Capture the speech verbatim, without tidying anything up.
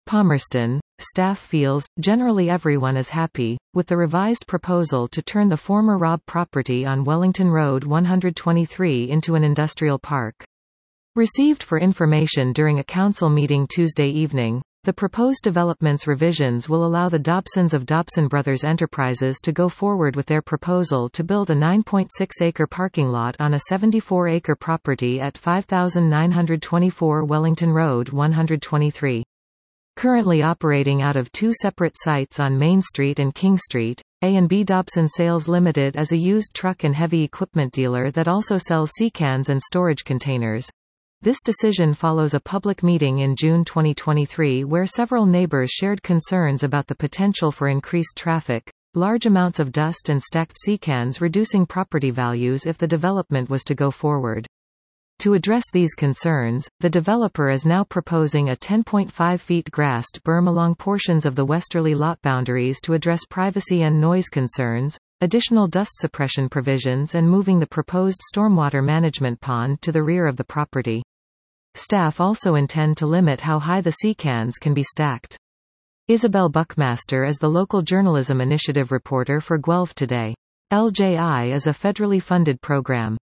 Palmerston. Staff feels, generally everyone is happy, with the revised proposal to turn the former Robb property on Wellington Road one twenty-three into an industrial park. Received for information during a council meeting Tuesday evening, the proposed development's revisions will allow the Dobsons of Dobson Brothers Enterprises to go forward with their proposal to build a nine point six acre parking lot on a seventy-four acre property at five thousand nine hundred twenty-four Wellington Road one twenty-three. Currently operating out of two separate sites on Main Street and King Street, A and B Dobson Sales Limited is a used truck and heavy equipment dealer that also sells sea cans and storage containers. This decision follows a public meeting in June twenty twenty-three where several neighbors shared concerns about the potential for increased traffic, large amounts of dust and stacked sea cans reducing property values if the development was to go forward. To address these concerns, the developer is now proposing a ten point five feet grassed berm along portions of the westerly lot boundaries to address privacy and noise concerns, additional dust suppression provisions and moving the proposed stormwater management pond to the rear of the property. Staff also intend to limit how high the sea cans can be stacked. Isabel Buckmaster is the local journalism initiative reporter for Guelph Today. L J I is a federally funded program.